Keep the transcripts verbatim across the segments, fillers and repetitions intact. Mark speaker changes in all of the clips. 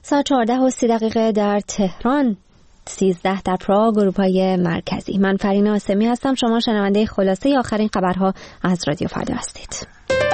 Speaker 1: ساعت چهارده و سی دقیقه در تهران، سیزده در پراگ، اروپای مرکزی. من فرینه آسمی هستم. شما شنونده خلاصه آخرین خبرها از رادیو فردا هستید.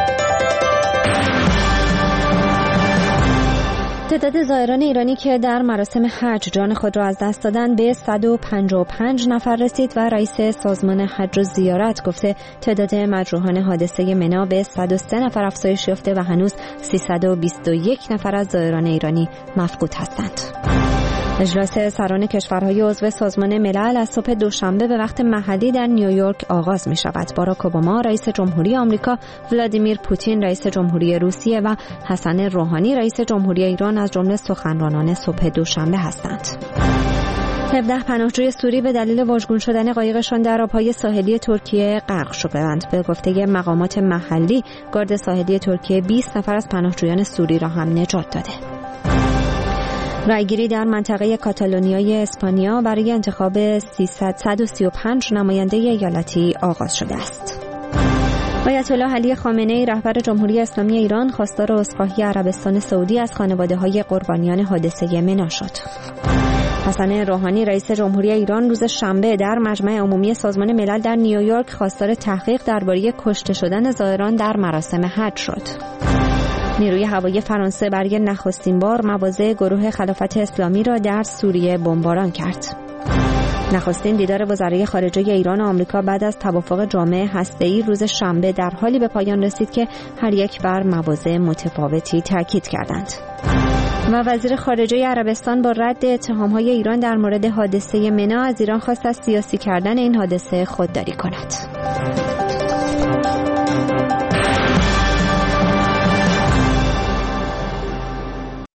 Speaker 1: تعداد زائران ایرانی که در مراسم حج جان خود را از دست دادند به صد و پنجاه و پنج نفر رسید و رئیس سازمان حج و زیارت گفته تعداد مجروحان حادثه منی به صد و سه نفر افزایش یافته و هنوز سیصد و بیست و یک نفر از زائران ایرانی مفقود هستند. اجلاس سران کشورهای عضو سازمان ملل از صبح دوشنبه به وقت محلی در نیویورک آغاز می شود. باراک اوباما رئیس جمهوری آمریکا، ولادیمیر پوتین رئیس جمهوری روسیه و حسن روحانی رئیس جمهوری ایران از جمله سخنرانان صبح دوشنبه هستند. هفده پناهجوی سوری به دلیل واژگون شدن قایقشان در آبهای ساحلی ترکیه غرق شدند. به گفته مقامات محلی، گارد ساحلی ترکیه بیست نفر از پناهجویان سوری را هم نجات داده. رایگیری در منطقه کاتالونیای اسپانیا برای انتخاب سیصد و سی و پنج نماینده ایالتی آغاز شده است. آیت الله علی خامنه‌ای رهبر جمهوری اسلامی ایران خواستار عذرخواهی عربستان سعودی از خانواده‌های قربانیان حادثه منی شد. حسن روحانی رئیس جمهوری ایران روز شنبه در مجمع عمومی سازمان ملل در نیویورک خواستار تحقیق درباره کشته شدن زائران در مراسم حج شد. نیروی هوایی فرانسه برای نخستین بار مواضع گروه خلافت اسلامی را در سوریه بمباران کرد. نخستین دیدار وزرای خارجه ایران و آمریکا بعد از توافق جامع هسته‌ای روز شنبه در حالی به پایان رسید که هر یک بر مواضع متفاوتی تاکید کردند. و وزیر خارجه عربستان با رد اتهام‌های ایران در مورد حادثه منی از ایران خواست از سیاسی کردن این حادثه خودداری کند.